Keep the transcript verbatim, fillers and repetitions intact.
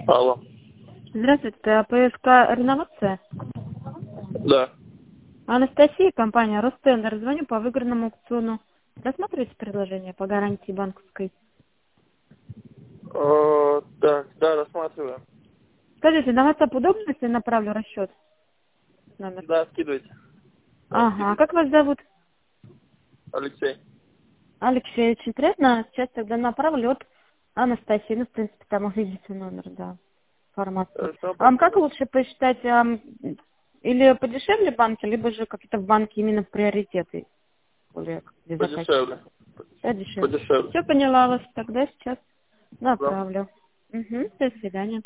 Алло. Здравствуйте, а ПСК «Реновация»? Да. Анастасия, компания «Ростендер». Звоню по выигранному аукциону. Рассматриваете предложение по гарантии банковской? Э, так, да, рассматриваю. Скажите, на WhatsApp удобно, если направлю расчет? Номер. Да, скидывайте. Да, Ага, а скидывайте. как вас зовут? Алексей. Алексей, очень приятно. Сейчас тогда направлю от Анастасии. Ну, в принципе, там увидите номер, да, информацию. Хорошо, А вам как спасибо. лучше посчитать? ам, Или подешевле банки, либо же какие-то в банке именно в приоритеты? Более Подешевле. Да, дешевле. Подешевле. Все поняла вас. Тогда сейчас Да. направлю. Угу, до свидания.